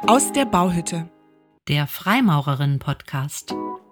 Aus der Bauhütte. Der Freimaurerinnen-Podcast.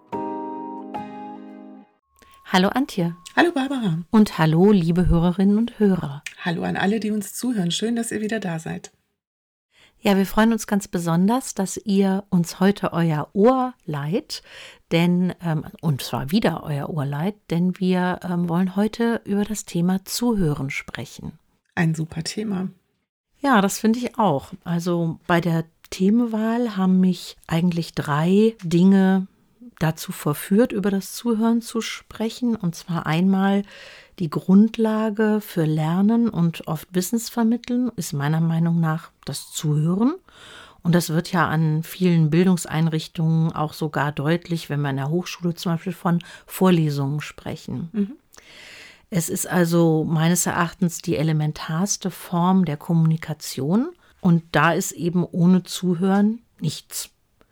Hallo Antje. Hallo Barbara. Und hallo liebe Hörerinnen und Hörer. Hallo an alle, die uns zuhören. Schön, dass ihr wieder da seid. Ja, wir freuen uns ganz besonders, dass ihr uns heute euer Ohr leiht, und zwar wieder euer Ohr leiht, denn wir wollen heute über das Thema Zuhören sprechen. Ein super Thema. Ja, das finde ich auch. Also bei der Themenwahl haben mich eigentlich 3 Dinge dazu verführt, über das Zuhören zu sprechen. Und zwar einmal die Grundlage für Lernen und oft Wissensvermitteln ist meiner Meinung nach das Zuhören. Und das wird ja an vielen Bildungseinrichtungen auch sogar deutlich, wenn wir in der Hochschule zum Beispiel von Vorlesungen sprechen. Mhm. Es ist also meines Erachtens die elementarste Form der Kommunikation. Und da ist eben ohne Zuhören nichts.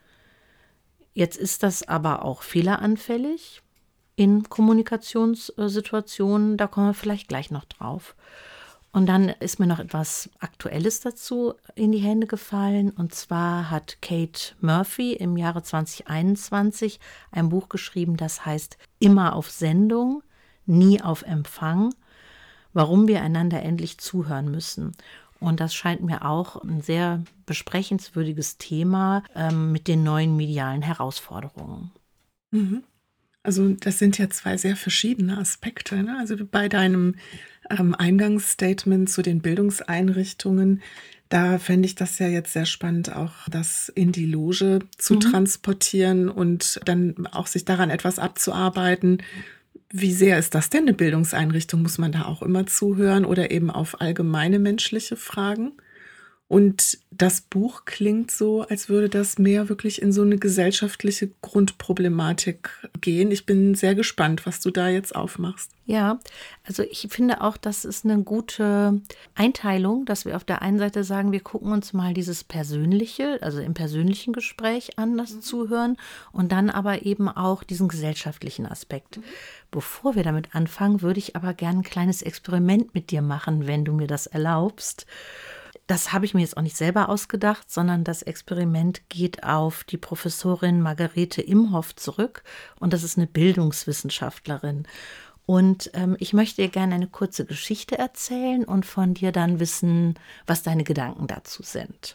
Jetzt ist das aber auch fehleranfällig in Kommunikationssituationen, da kommen wir vielleicht gleich noch drauf. Und dann ist mir noch etwas Aktuelles dazu in die Hände gefallen. Und zwar hat Kate Murphy im Jahre 2021 ein Buch geschrieben, das heißt Immer auf Sendung, nie auf Empfang, warum wir einander endlich zuhören müssen. Und das scheint mir auch ein sehr besprechenswürdiges Thema mit den neuen medialen Herausforderungen. Mhm. Also das sind ja 2 sehr verschiedene Aspekte, ne? Also bei deinem Eingangsstatement zu den Bildungseinrichtungen, da fände ich das ja jetzt sehr spannend, auch das in die Loge zu transportieren und dann auch sich daran etwas abzuarbeiten. Wie sehr ist das denn eine Bildungseinrichtung? Muss man da auch immer zuhören oder eben auf allgemeine menschliche Fragen? Und das Buch klingt so, als würde das mehr wirklich in so eine gesellschaftliche Grundproblematik gehen. Ich bin sehr gespannt, was du da jetzt aufmachst. Ja, also ich finde auch, das ist eine gute Einteilung, dass wir auf der einen Seite sagen, wir gucken uns mal dieses Persönliche, also im persönlichen Gespräch an, das Zuhören, und dann aber eben auch diesen gesellschaftlichen Aspekt. Bevor wir damit anfangen, würde ich aber gerne ein kleines Experiment mit dir machen, wenn du mir das erlaubst. Das habe ich mir jetzt auch nicht selber ausgedacht, sondern das Experiment geht auf die Professorin Margarete Imhoff zurück, und das ist eine Bildungswissenschaftlerin. Und ich möchte dir gerne eine kurze Geschichte erzählen und von dir dann wissen, was deine Gedanken dazu sind.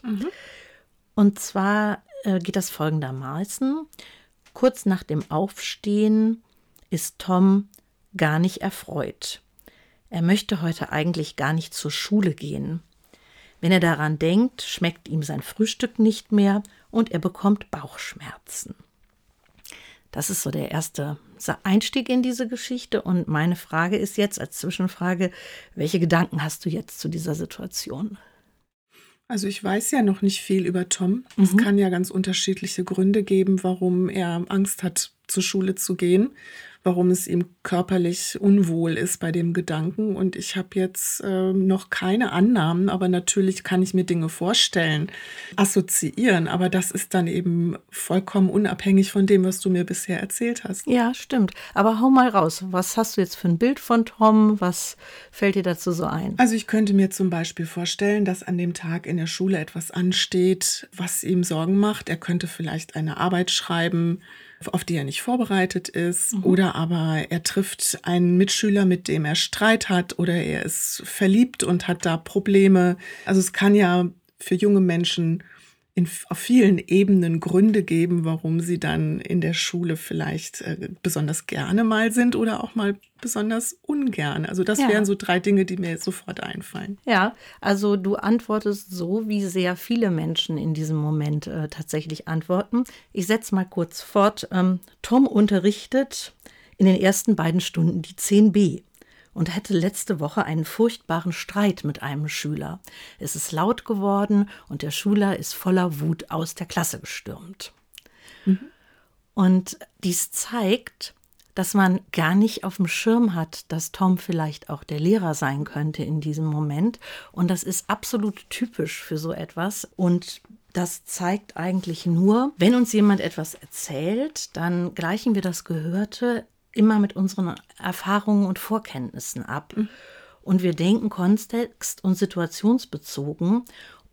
Und zwar geht das folgendermaßen. Kurz nach dem Aufstehen ist Tom gar nicht erfreut. Er möchte heute eigentlich gar nicht zur Schule gehen. Wenn er daran denkt, schmeckt ihm sein Frühstück nicht mehr und er bekommt Bauchschmerzen. Das ist so der erste Einstieg in diese Geschichte. Und meine Frage ist jetzt als Zwischenfrage, welche Gedanken hast du jetzt zu dieser Situation? Also ich weiß ja noch nicht viel über Tom. Es kann ja ganz unterschiedliche Gründe geben, warum er Angst hat, zur Schule zu gehen, warum es ihm körperlich unwohl ist bei dem Gedanken. Und ich habe jetzt noch keine Annahmen, aber natürlich kann ich mir Dinge vorstellen, assoziieren. Aber das ist dann eben vollkommen unabhängig von dem, was du mir bisher erzählt hast. Ja, stimmt. Aber hau mal raus. Was hast du jetzt für ein Bild von Tom? Was fällt dir dazu so ein? Also ich könnte mir zum Beispiel vorstellen, dass an dem Tag in der Schule etwas ansteht, was ihm Sorgen macht. Er könnte vielleicht eine Arbeit schreiben, auf die er nicht vorbereitet ist, oder aber er trifft einen Mitschüler, mit dem er Streit hat, oder er ist verliebt und hat da Probleme. Also es kann ja für junge Menschen auf vielen Ebenen Gründe geben, warum sie dann in der Schule vielleicht besonders gerne mal sind oder auch mal besonders ungern. Also das wären so 3 Dinge, die mir jetzt sofort einfallen. Ja, also du antwortest so, wie sehr viele Menschen in diesem Moment tatsächlich antworten. Ich setze mal kurz fort. Tom unterrichtet in den ersten beiden Stunden die 10b. Und hatte letzte Woche einen furchtbaren Streit mit einem Schüler. Es ist laut geworden und der Schüler ist voller Wut aus der Klasse gestürmt. Und dies zeigt, dass man gar nicht auf dem Schirm hat, dass Tom vielleicht auch der Lehrer sein könnte in diesem Moment. Und das ist absolut typisch für so etwas. Und das zeigt eigentlich nur, wenn uns jemand etwas erzählt, dann gleichen wir das Gehörte immer mit unseren Erfahrungen und Vorkenntnissen ab. Und wir denken kontext- und situationsbezogen.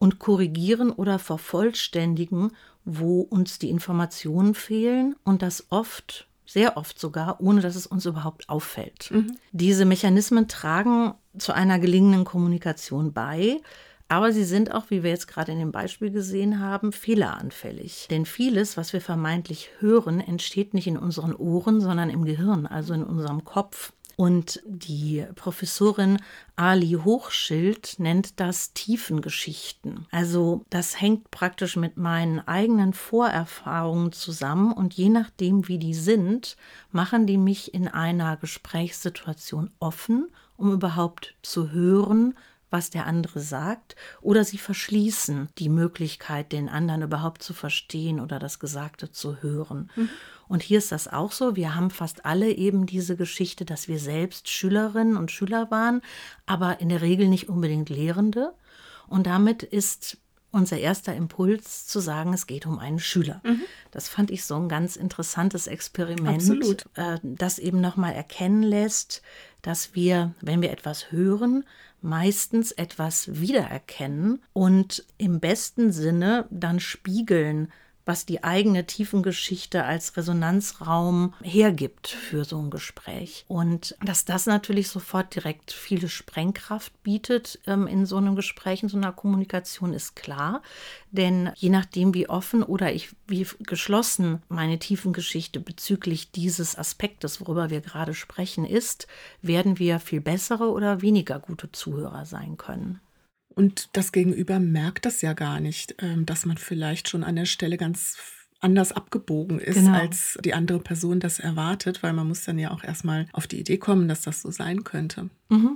und korrigieren oder vervollständigen, wo uns die Informationen fehlen und das oft, sehr oft sogar, ohne dass es uns überhaupt auffällt. Diese Mechanismen tragen zu einer gelingenden Kommunikation bei, aber sie sind auch, wie wir jetzt gerade in dem Beispiel gesehen haben, fehleranfällig. Denn vieles, was wir vermeintlich hören, entsteht nicht in unseren Ohren, sondern im Gehirn, also in unserem Kopf. Und die Professorin Ali Hochschild nennt das Tiefengeschichten. Also das hängt praktisch mit meinen eigenen Vorerfahrungen zusammen und je nachdem, wie die sind, machen die mich in einer Gesprächssituation offen, um überhaupt zu hören, was der andere sagt, oder sie verschließen die Möglichkeit, den anderen überhaupt zu verstehen oder das Gesagte zu hören. Und hier ist das auch so. Wir haben fast alle eben diese Geschichte, dass wir selbst Schülerinnen und Schüler waren, aber in der Regel nicht unbedingt Lehrende. Und damit ist unser erster Impuls zu sagen, es geht um einen Schüler. Das fand ich so ein ganz interessantes Experiment, Absolut. das eben nochmal erkennen lässt, dass wir, wenn wir etwas hören, meistens etwas wiedererkennen und im besten Sinne dann spiegeln, was die eigene Tiefengeschichte als Resonanzraum hergibt für so ein Gespräch. Und dass das natürlich sofort direkt viele Sprengkraft bietet in so einem Gespräch, in so einer Kommunikation, ist klar. Denn je nachdem, wie offen oder wie geschlossen meine Tiefengeschichte bezüglich dieses Aspektes, worüber wir gerade sprechen, ist, werden wir viel bessere oder weniger gute Zuhörer sein können. Und das Gegenüber merkt das ja gar nicht, dass man vielleicht schon an der Stelle ganz anders abgebogen ist, Genau. als die andere Person das erwartet, weil man muss dann ja auch erstmal auf die Idee kommen, dass das so sein könnte.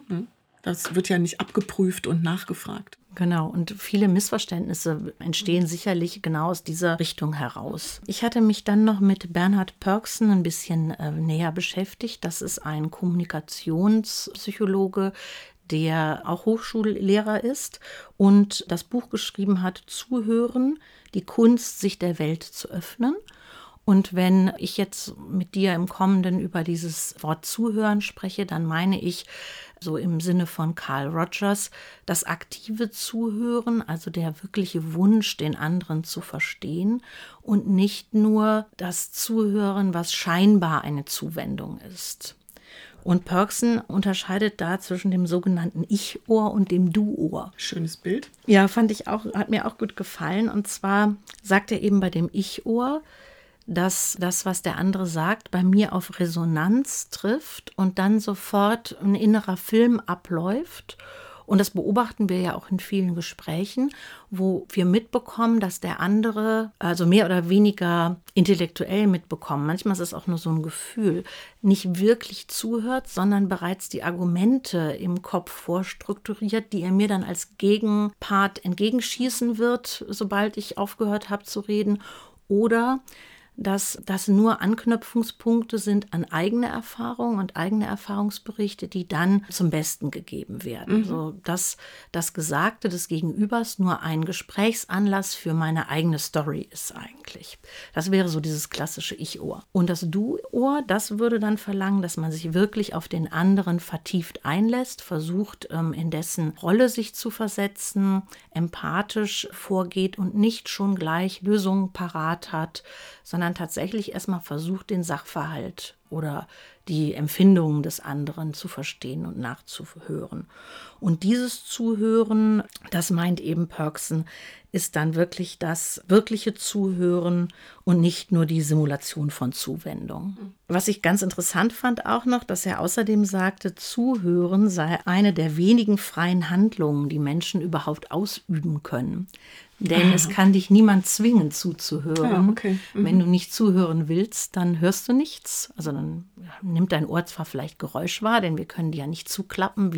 Das wird ja nicht abgeprüft und nachgefragt. Genau, und viele Missverständnisse entstehen sicherlich genau aus dieser Richtung heraus. Ich hatte mich dann noch mit Bernhard Pörksen ein bisschen näher beschäftigt. Das ist ein Kommunikationspsychologe, der auch Hochschullehrer ist und das Buch geschrieben hat, Zuhören, die Kunst, sich der Welt zu öffnen. Und wenn ich jetzt mit dir im Kommenden über dieses Wort Zuhören spreche, dann meine ich so im Sinne von Carl Rogers das aktive Zuhören, also der wirkliche Wunsch, den anderen zu verstehen und nicht nur das Zuhören, was scheinbar eine Zuwendung ist. Und Pörksen unterscheidet da zwischen dem sogenannten Ich-Ohr und dem Du-Ohr. Schönes Bild. Ja, fand ich auch, hat mir auch gut gefallen. Und zwar sagt er eben bei dem Ich-Ohr, dass das, was der andere sagt, bei mir auf Resonanz trifft und dann sofort ein innerer Film abläuft. Und das beobachten wir ja auch in vielen Gesprächen, wo wir mitbekommen, dass der andere, also mehr oder weniger intellektuell mitbekommen, manchmal ist es auch nur so ein Gefühl, nicht wirklich zuhört, sondern bereits die Argumente im Kopf vorstrukturiert, die er mir dann als Gegenpart entgegenschießen wird, sobald ich aufgehört habe zu reden. Oder dass das nur Anknüpfungspunkte sind an eigene Erfahrungen und eigene Erfahrungsberichte, die dann zum Besten gegeben werden. So, dass das Gesagte des Gegenübers nur ein Gesprächsanlass für meine eigene Story ist eigentlich. Das wäre so dieses klassische Ich-Ohr. Und das Du-Ohr, das würde dann verlangen, dass man sich wirklich auf den anderen vertieft einlässt, versucht, in dessen Rolle sich zu versetzen, empathisch vorgeht und nicht schon gleich Lösungen parat hat, sondern tatsächlich erstmal versucht, den Sachverhalt oder die Empfindungen des anderen zu verstehen und nachzuhören. Und dieses Zuhören, das meint eben Pörksen, ist dann wirklich das wirkliche Zuhören und nicht nur die Simulation von Zuwendung. Was ich ganz interessant fand auch noch, dass er außerdem sagte, Zuhören sei eine der wenigen freien Handlungen, die Menschen überhaupt ausüben können. Denn es kann dich niemand zwingen, zuzuhören. Ja, okay. Wenn du nicht zuhören willst, dann hörst du nichts. Also dann nimmt dein Ohr zwar vielleicht Geräusch wahr, denn wir können die ja nicht zuklappen,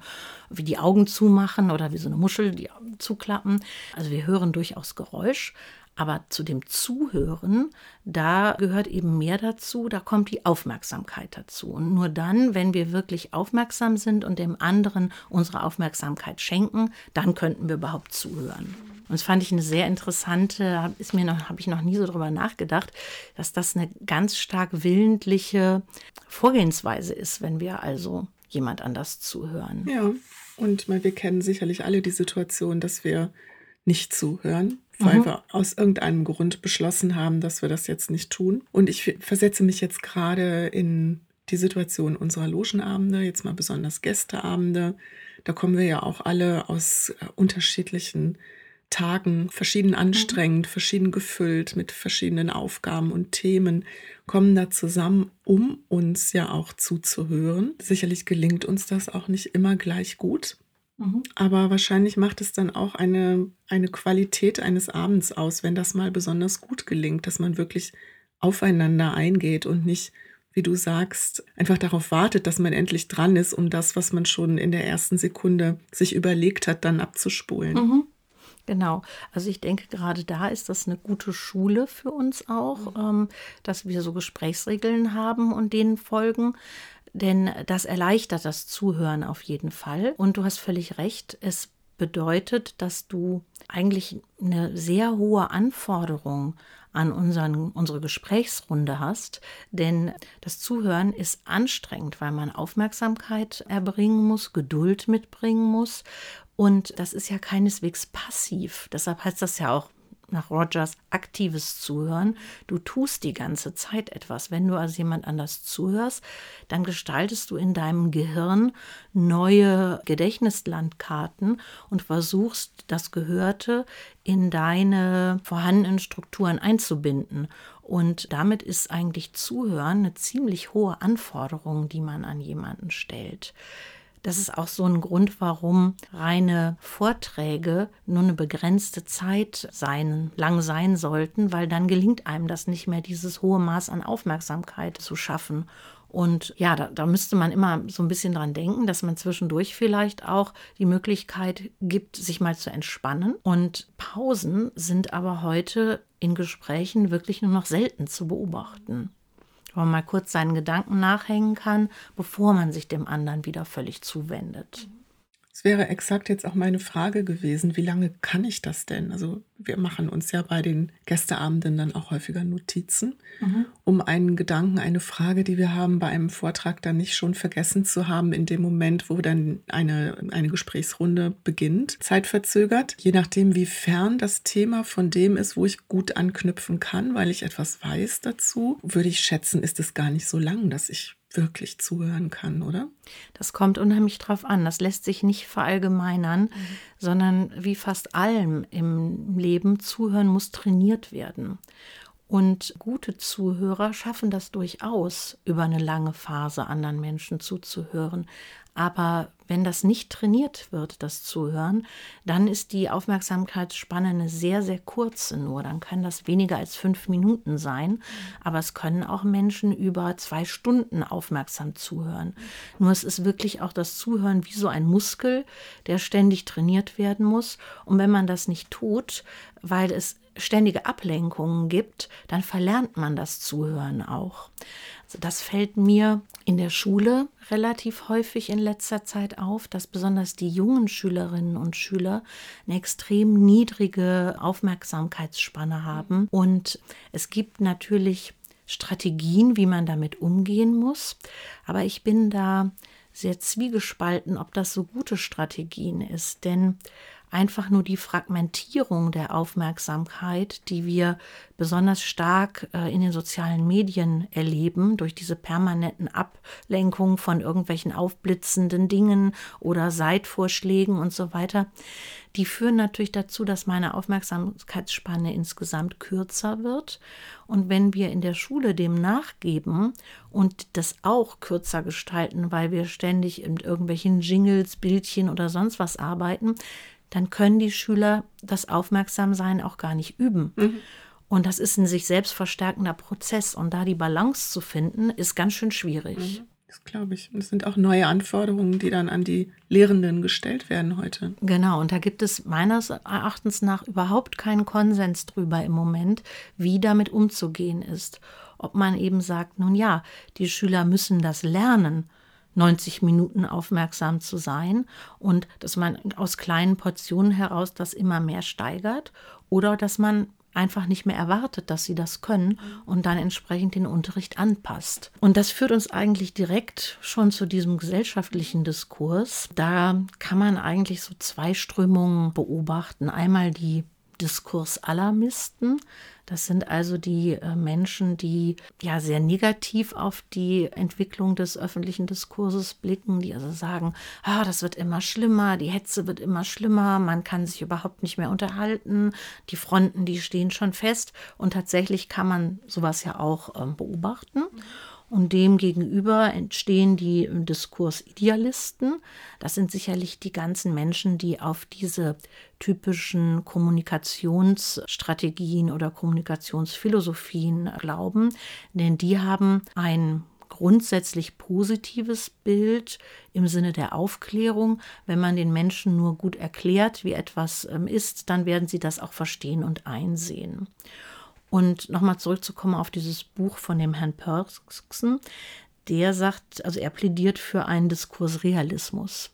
wie die Augen zumachen oder wie so eine Muschel die Augen zuklappen. Also wir hören durchaus Geräusch. Aber zu dem Zuhören, da gehört eben mehr dazu, da kommt die Aufmerksamkeit dazu. Und nur dann, wenn wir wirklich aufmerksam sind und dem anderen unsere Aufmerksamkeit schenken, dann könnten wir überhaupt zuhören. Und das fand ich eine sehr interessante, habe ich noch nie so drüber nachgedacht, dass das eine ganz stark willentliche Vorgehensweise ist, wenn wir also jemand anders zuhören. Ja, und wir kennen sicherlich alle die Situation, dass wir nicht zuhören, weil wir aus irgendeinem Grund beschlossen haben, dass wir das jetzt nicht tun. Und ich versetze mich jetzt gerade in die Situation unserer Logenabende, jetzt mal besonders Gästeabende. Da kommen wir ja auch alle aus unterschiedlichen Tagen, verschieden anstrengend, verschieden gefüllt mit verschiedenen Aufgaben und Themen, kommen da zusammen, um uns ja auch zuzuhören. Sicherlich gelingt uns das auch nicht immer gleich gut. Aber wahrscheinlich macht es dann auch eine Qualität eines Abends aus, wenn das mal besonders gut gelingt, dass man wirklich aufeinander eingeht und nicht, wie du sagst, einfach darauf wartet, dass man endlich dran ist, um das, was man schon in der ersten Sekunde sich überlegt hat, dann abzuspulen. Genau, also ich denke, gerade da ist das eine gute Schule für uns auch, dass wir so Gesprächsregeln haben und denen folgen, denn das erleichtert das Zuhören auf jeden Fall. Und du hast völlig recht, es bedeutet, dass du eigentlich eine sehr hohe Anforderung an unsere Gesprächsrunde hast, denn das Zuhören ist anstrengend, weil man Aufmerksamkeit erbringen muss, Geduld mitbringen muss. Und das ist ja keineswegs passiv. Deshalb heißt das ja auch nach Rogers aktives Zuhören. Du tust die ganze Zeit etwas. Wenn du also jemand anders zuhörst, dann gestaltest du in deinem Gehirn neue Gedächtnislandkarten und versuchst, das Gehörte in deine vorhandenen Strukturen einzubinden. Und damit ist eigentlich Zuhören eine ziemlich hohe Anforderung, die man an jemanden stellt. Das ist auch so ein Grund, warum reine Vorträge nur eine begrenzte Zeit lang sein sollten, weil dann gelingt einem das nicht mehr, dieses hohe Maß an Aufmerksamkeit zu schaffen. Und ja, da müsste man immer so ein bisschen dran denken, dass man zwischendurch vielleicht auch die Möglichkeit gibt, sich mal zu entspannen. Und Pausen sind aber heute in Gesprächen wirklich nur noch selten zu beobachten, wo man mal kurz seinen Gedanken nachhängen kann, bevor man sich dem anderen wieder völlig zuwendet. Es wäre exakt jetzt auch meine Frage gewesen, wie lange kann ich das denn? Also wir machen uns ja bei den Gästeabenden dann auch häufiger Notizen, um einen Gedanken, eine Frage, die wir haben, bei einem Vortrag dann nicht schon vergessen zu haben in dem Moment, wo dann eine Gesprächsrunde beginnt, zeitverzögert. Je nachdem, wie fern das Thema von dem ist, wo ich gut anknüpfen kann, weil ich etwas weiß dazu, würde ich schätzen, ist es gar nicht so lang, dass ich wirklich zuhören kann, oder? Das kommt unheimlich drauf an. Das lässt sich nicht verallgemeinern, sondern wie fast allem im Leben, Zuhören muss trainiert werden. Und gute Zuhörer schaffen das durchaus, über eine lange Phase anderen Menschen zuzuhören. Aber wenn das nicht trainiert wird, das Zuhören, dann ist die Aufmerksamkeitsspanne eine sehr, sehr kurze nur. Dann kann das weniger als 5 Minuten sein. Aber es können auch Menschen über 2 Stunden aufmerksam zuhören. Nur es ist wirklich auch das Zuhören wie so ein Muskel, der ständig trainiert werden muss. Und wenn man das nicht tut, weil es ständige Ablenkungen gibt, dann verlernt man das Zuhören auch. Also das fällt mir in der Schule relativ häufig in letzter Zeit auf, dass besonders die jungen Schülerinnen und Schüler eine extrem niedrige Aufmerksamkeitsspanne haben. Und es gibt natürlich Strategien, wie man damit umgehen muss. Aber ich bin da sehr zwiegespalten, ob das so gute Strategien ist. Denn einfach nur die Fragmentierung der Aufmerksamkeit, die wir besonders stark in den sozialen Medien erleben, durch diese permanenten Ablenkungen von irgendwelchen aufblitzenden Dingen oder Seitvorschlägen und so weiter, die führen natürlich dazu, dass meine Aufmerksamkeitsspanne insgesamt kürzer wird. Und wenn wir in der Schule dem nachgeben und das auch kürzer gestalten, weil wir ständig mit irgendwelchen Jingles, Bildchen oder sonst was arbeiten, dann können die Schüler das Aufmerksamsein auch gar nicht üben. Und das ist ein sich selbst verstärkender Prozess. Und da die Balance zu finden, ist ganz schön schwierig. Das glaube ich. Und es sind auch neue Anforderungen, die dann an die Lehrenden gestellt werden heute. Genau, und da gibt es meines Erachtens nach überhaupt keinen Konsens drüber im Moment, wie damit umzugehen ist. Ob man eben sagt, nun ja, die Schüler müssen das lernen, 90 Minuten aufmerksam zu sein und dass man aus kleinen Portionen heraus das immer mehr steigert oder dass man einfach nicht mehr erwartet, dass sie das können und dann entsprechend den Unterricht anpasst. Und das führt uns eigentlich direkt schon zu diesem gesellschaftlichen Diskurs. Da kann man eigentlich so zwei Strömungen beobachten. Einmal die Diskursalarmisten. Das sind also die Menschen, die ja sehr negativ auf die Entwicklung des öffentlichen Diskurses blicken, die also sagen, das wird immer schlimmer, die Hetze wird immer schlimmer, man kann sich überhaupt nicht mehr unterhalten, die Fronten, die stehen schon fest. Und tatsächlich kann man sowas ja auch beobachten. Und dem gegenüber entstehen die Diskursidealisten. Das sind sicherlich die ganzen Menschen, die auf diese typischen Kommunikationsstrategien oder Kommunikationsphilosophien glauben. Denn die haben ein grundsätzlich positives Bild im Sinne der Aufklärung. Wenn man den Menschen nur gut erklärt, wie etwas ist, dann werden sie das auch verstehen und einsehen. Und nochmal zurückzukommen auf dieses Buch von dem Herrn Pörksen, der sagt, also er plädiert für einen Diskursrealismus.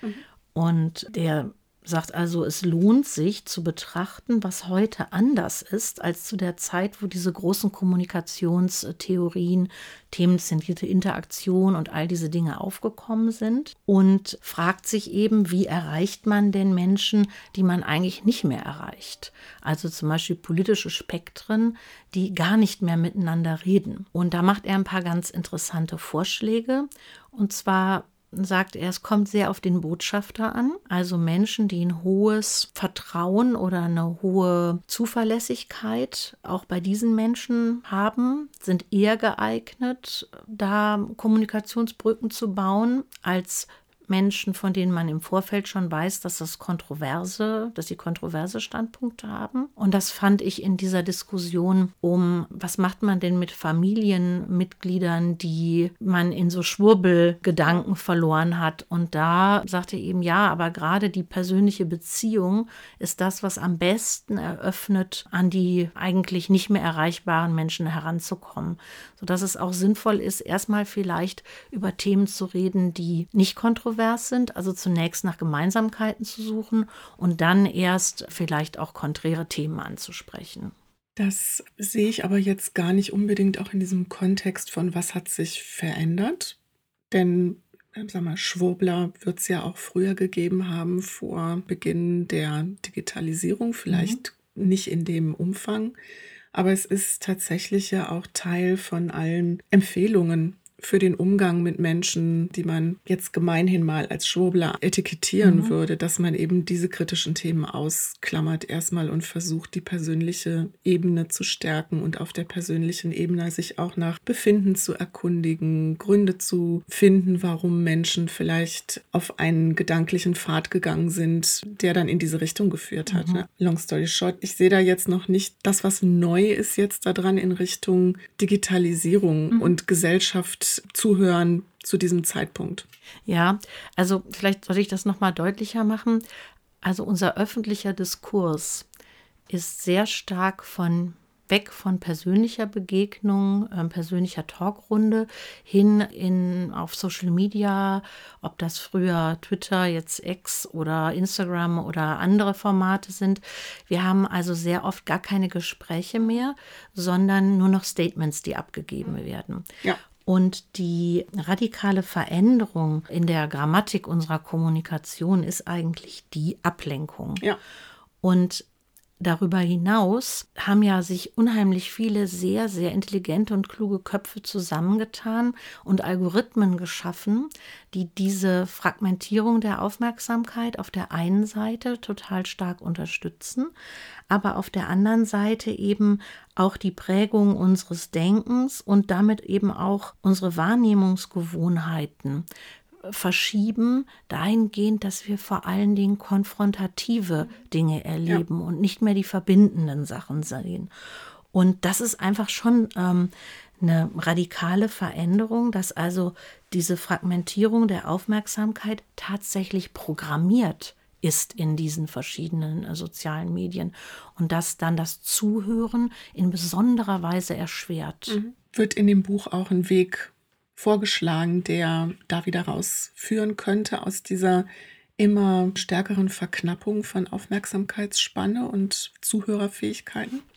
Und der sagt also, es lohnt sich zu betrachten, was heute anders ist als zu der Zeit, wo diese großen Kommunikationstheorien, themenzentrierte Interaktion und all diese Dinge aufgekommen sind, und fragt sich eben, wie erreicht man denn Menschen, die man eigentlich nicht mehr erreicht? Also zum Beispiel politische Spektren, die gar nicht mehr miteinander reden. Und da macht er ein paar ganz interessante Vorschläge. Und zwar sagt er, es kommt sehr auf den Botschafter an. Also Menschen, die ein hohes Vertrauen oder eine hohe Zuverlässigkeit auch bei diesen Menschen haben, sind eher geeignet, da Kommunikationsbrücken zu bauen, als Menschen, von denen man im Vorfeld schon weiß, dass sie kontroverse Standpunkte haben. Und das fand ich in dieser Diskussion was macht man denn mit Familienmitgliedern, die man in so Schwurbelgedanken verloren hat. Und da sagte er eben, ja, aber gerade die persönliche Beziehung ist das, was am besten eröffnet, an die eigentlich nicht mehr erreichbaren Menschen heranzukommen. Sodass es auch sinnvoll ist, erstmal vielleicht über Themen zu reden, die nicht kontrovers sind, also zunächst nach Gemeinsamkeiten zu suchen und dann erst vielleicht auch konträre Themen anzusprechen. Das sehe ich aber jetzt gar nicht unbedingt auch in diesem Kontext von, was hat sich verändert? Denn, sag mal, Schwurbler wird es ja auch früher gegeben haben, vor Beginn der Digitalisierung, vielleicht nicht in dem Umfang, aber es ist tatsächlich ja auch Teil von allen Empfehlungen für den Umgang mit Menschen, die man jetzt gemeinhin mal als Schwurbler etikettieren würde, dass man eben diese kritischen Themen ausklammert erstmal und versucht, die persönliche Ebene zu stärken und auf der persönlichen Ebene sich auch nach Befinden zu erkundigen, Gründe zu finden, warum Menschen vielleicht auf einen gedanklichen Pfad gegangen sind, der dann in diese Richtung geführt hat. Ne? Long story short, ich sehe da jetzt noch nicht das, was neu ist jetzt daran in Richtung Digitalisierung und Gesellschaft zuhören zu diesem Zeitpunkt. Ja, also vielleicht sollte ich das nochmal deutlicher machen. Also unser öffentlicher Diskurs ist sehr stark weg von persönlicher Begegnung, persönlicher Talkrunde hin auf Social Media, ob das früher Twitter, jetzt X oder Instagram oder andere Formate sind. Wir haben also sehr oft gar keine Gespräche mehr, sondern nur noch Statements, die abgegeben werden. Ja. Und die radikale Veränderung in der Grammatik unserer Kommunikation ist eigentlich die Ablenkung. Ja. Und darüber hinaus haben ja sich unheimlich viele sehr, sehr intelligente und kluge Köpfe zusammengetan und Algorithmen geschaffen, die diese Fragmentierung der Aufmerksamkeit auf der einen Seite total stark unterstützen, aber auf der anderen Seite eben auch die Prägung unseres Denkens und damit eben auch unsere Wahrnehmungsgewohnheiten verschieben, dahingehend, dass wir vor allen Dingen konfrontative Dinge erleben und nicht mehr die verbindenden Sachen sehen. Und das ist einfach schon eine radikale Veränderung, dass also diese Fragmentierung der Aufmerksamkeit tatsächlich programmiert ist in diesen verschiedenen sozialen Medien und dass dann das Zuhören in besonderer Weise erschwert. Wird in dem Buch auch ein Weg vorgeschlagen, der da wieder rausführen könnte aus dieser immer stärkeren Verknappung von Aufmerksamkeitsspanne und Zuhörerfähigkeiten?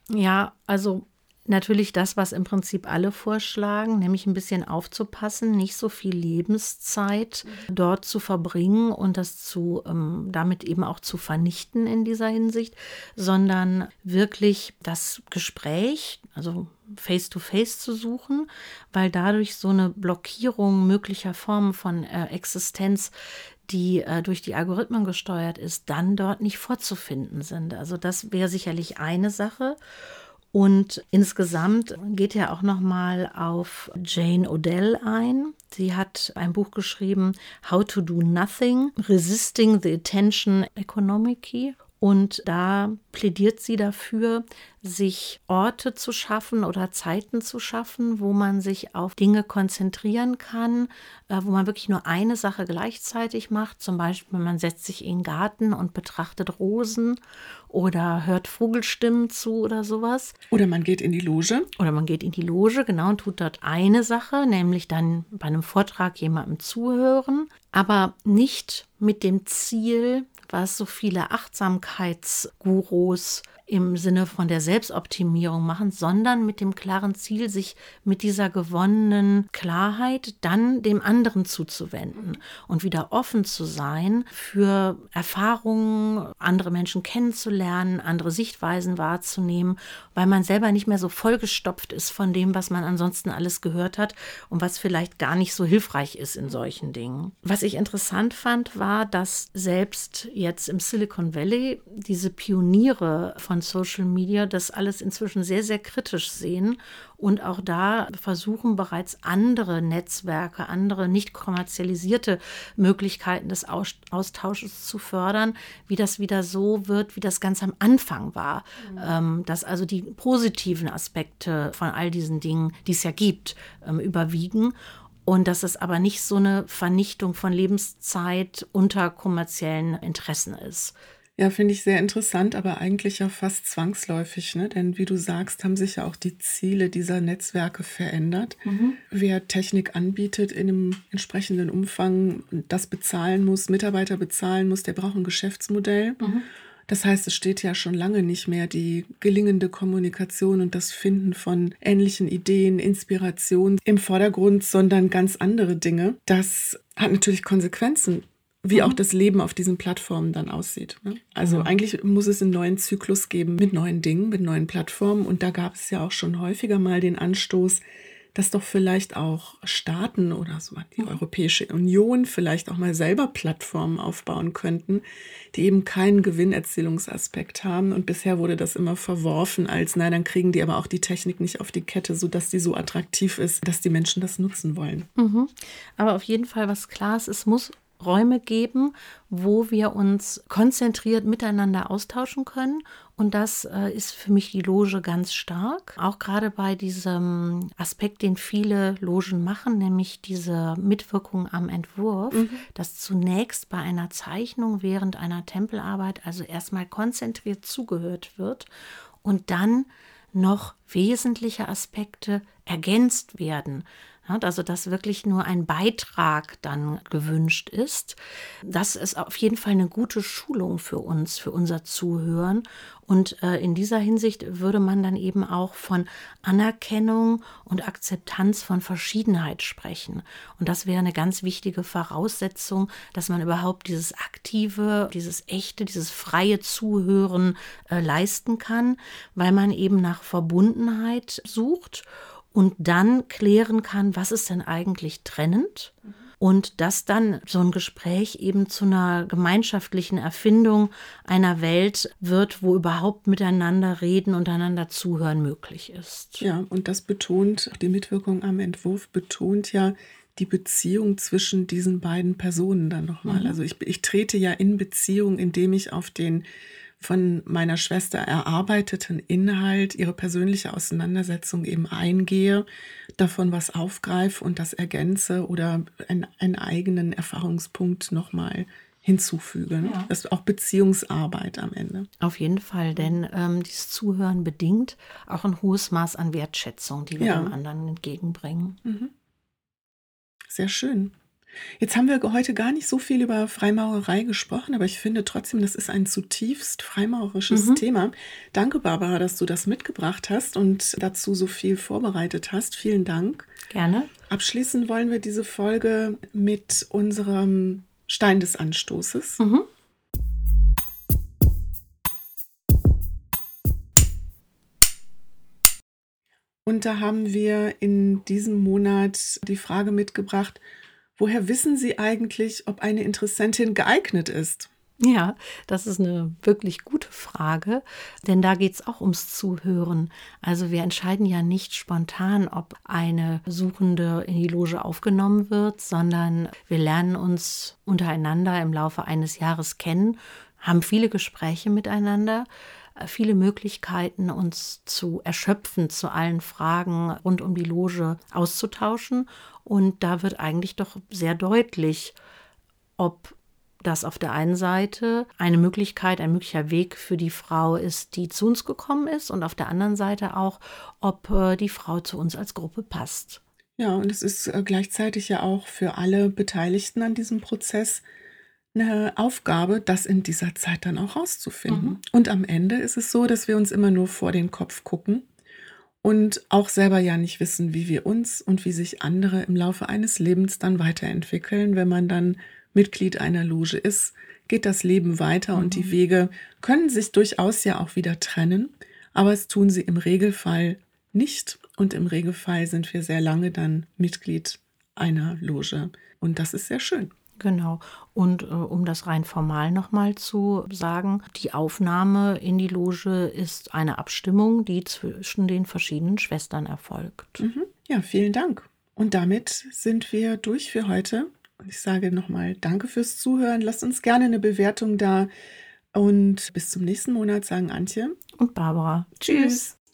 Ja, also natürlich das, was im Prinzip alle vorschlagen, nämlich ein bisschen aufzupassen, nicht so viel Lebenszeit dort zu verbringen und damit eben auch zu vernichten in dieser Hinsicht, sondern wirklich das Gespräch, also face-to-face zu suchen, weil dadurch so eine Blockierung möglicher Formen von Existenz, die durch die Algorithmen gesteuert ist, dann dort nicht vorzufinden sind. Also das wäre sicherlich eine Sache. Und insgesamt geht er auch noch mal auf Jane Odell ein. Sie hat ein Buch geschrieben, How to Do Nothing, Resisting the Attention Economy. Und da plädiert sie dafür, sich Orte zu schaffen oder Zeiten zu schaffen, wo man sich auf Dinge konzentrieren kann, wo man wirklich nur eine Sache gleichzeitig macht. Zum Beispiel, man setzt sich in den Garten und betrachtet Rosen oder hört Vogelstimmen zu oder sowas. Oder man geht in die Loge. Oder man geht in die Loge, genau, und tut dort eine Sache, nämlich dann bei einem Vortrag jemandem zuhören, aber nicht mit dem Ziel, was so viele Achtsamkeitsgurus im Sinne von der Selbstoptimierung machen, sondern mit dem klaren Ziel, sich mit dieser gewonnenen Klarheit dann dem anderen zuzuwenden und wieder offen zu sein für Erfahrungen, andere Menschen kennenzulernen, andere Sichtweisen wahrzunehmen, weil man selber nicht mehr so vollgestopft ist von dem, was man ansonsten alles gehört hat und was vielleicht gar nicht so hilfreich ist in solchen Dingen. Was ich interessant fand, war, dass selbst jetzt im Silicon Valley diese Pioniere von Social Media das alles inzwischen sehr, sehr kritisch sehen und auch da versuchen bereits andere Netzwerke, andere nicht kommerzialisierte Möglichkeiten des Austausches zu fördern, wie das wieder so wird, wie das ganz am Anfang war. Dass also die positiven Aspekte von all diesen Dingen, die es ja gibt, überwiegen. Und dass es aber nicht so eine Vernichtung von Lebenszeit unter kommerziellen Interessen ist. Ja, finde ich sehr interessant, aber eigentlich ja fast zwangsläufig, ne? Denn wie du sagst, haben sich ja auch die Ziele dieser Netzwerke verändert. Wer Technik anbietet in einem entsprechenden Umfang, das bezahlen muss, Mitarbeiter bezahlen muss, der braucht ein Geschäftsmodell. Das heißt, es steht ja schon lange nicht mehr die gelingende Kommunikation und das Finden von ähnlichen Ideen, Inspiration im Vordergrund, sondern ganz andere Dinge. Das hat natürlich Konsequenzen, wie auch das Leben auf diesen Plattformen dann aussieht. Ne? Also eigentlich muss es einen neuen Zyklus geben mit neuen Dingen, mit neuen Plattformen. Und da gab es ja auch schon häufiger mal den Anstoß, dass doch vielleicht auch Staaten oder so die Europäische Union vielleicht auch mal selber Plattformen aufbauen könnten, die eben keinen Gewinnerzielungsaspekt haben. Und bisher wurde das immer verworfen als, nein, dann kriegen die aber auch die Technik nicht auf die Kette, sodass die so attraktiv ist, dass die Menschen das nutzen wollen. Aber auf jeden Fall, was klar ist, es muss Räume geben, wo wir uns konzentriert miteinander austauschen können. Und das ist für mich die Loge ganz stark. Auch gerade bei diesem Aspekt, den viele Logen machen, nämlich diese Mitwirkung am Entwurf, dass zunächst bei einer Zeichnung während einer Tempelarbeit also erstmal konzentriert zugehört wird und dann noch wesentliche Aspekte ergänzt werden. Also, dass wirklich nur ein Beitrag dann gewünscht ist. Das ist auf jeden Fall eine gute Schulung für uns, für unser Zuhören. Und in dieser Hinsicht würde man dann eben auch von Anerkennung und Akzeptanz von Verschiedenheit sprechen. Und das wäre eine ganz wichtige Voraussetzung, dass man überhaupt dieses aktive, dieses echte, dieses freie Zuhören leisten kann, weil man eben nach Verbundenheit sucht und dann klären kann, was ist denn eigentlich trennend und dass dann so ein Gespräch eben zu einer gemeinschaftlichen Erfindung einer Welt wird, wo überhaupt miteinander reden und einander zuhören möglich ist. Ja, und das betont, die Mitwirkung am Entwurf betont ja die Beziehung zwischen diesen beiden Personen dann nochmal. Also ich trete ja in Beziehung, indem ich auf den von meiner Schwester erarbeiteten Inhalt, ihre persönliche Auseinandersetzung eben eingehe, davon was aufgreife und das ergänze oder einen eigenen Erfahrungspunkt nochmal hinzufüge. Ja. Das ist auch Beziehungsarbeit am Ende. Auf jeden Fall, denn dieses Zuhören bedingt auch ein hohes Maß an Wertschätzung, die wir dem anderen entgegenbringen. Sehr schön. Jetzt haben wir heute gar nicht so viel über Freimaurerei gesprochen, aber ich finde trotzdem, das ist ein zutiefst freimaurerisches Mhm. Thema. Danke, Barbara, dass du das mitgebracht hast und dazu so viel vorbereitet hast. Vielen Dank. Gerne. Abschließen wollen wir diese Folge mit unserem Stein des Anstoßes. Mhm. Und da haben wir in diesem Monat die Frage mitgebracht, woher wissen Sie eigentlich, ob eine Interessentin geeignet ist? Ja, das ist eine wirklich gute Frage, denn da geht es auch ums Zuhören. Also wir entscheiden ja nicht spontan, ob eine Suchende in die Loge aufgenommen wird, sondern wir lernen uns untereinander im Laufe eines Jahres kennen, haben viele Gespräche miteinander, viele Möglichkeiten, uns zu erschöpfen, zu allen Fragen rund um die Loge auszutauschen. Und da wird eigentlich doch sehr deutlich, ob das auf der einen Seite eine Möglichkeit, ein möglicher Weg für die Frau ist, die zu uns gekommen ist, und auf der anderen Seite auch, ob die Frau zu uns als Gruppe passt. Ja, und es ist gleichzeitig ja auch für alle Beteiligten an diesem Prozess eine Aufgabe, das in dieser Zeit dann auch rauszufinden. Und am Ende ist es so, dass wir uns immer nur vor den Kopf gucken und auch selber ja nicht wissen, wie wir uns und wie sich andere im Laufe eines Lebens dann weiterentwickeln. Wenn man dann Mitglied einer Loge ist, geht das Leben weiter und die Wege können sich durchaus ja auch wieder trennen, aber es tun sie im Regelfall nicht. Und im Regelfall sind wir sehr lange dann Mitglied einer Loge. Und das ist sehr schön. Genau. Und um das rein formal nochmal zu sagen, die Aufnahme in die Loge ist eine Abstimmung, die zwischen den verschiedenen Schwestern erfolgt. Ja, vielen Dank. Und damit sind wir durch für heute. Und ich sage nochmal Danke fürs Zuhören. Lasst uns gerne eine Bewertung da. Und bis zum nächsten Monat, sagen Antje. Und Barbara. Tschüss.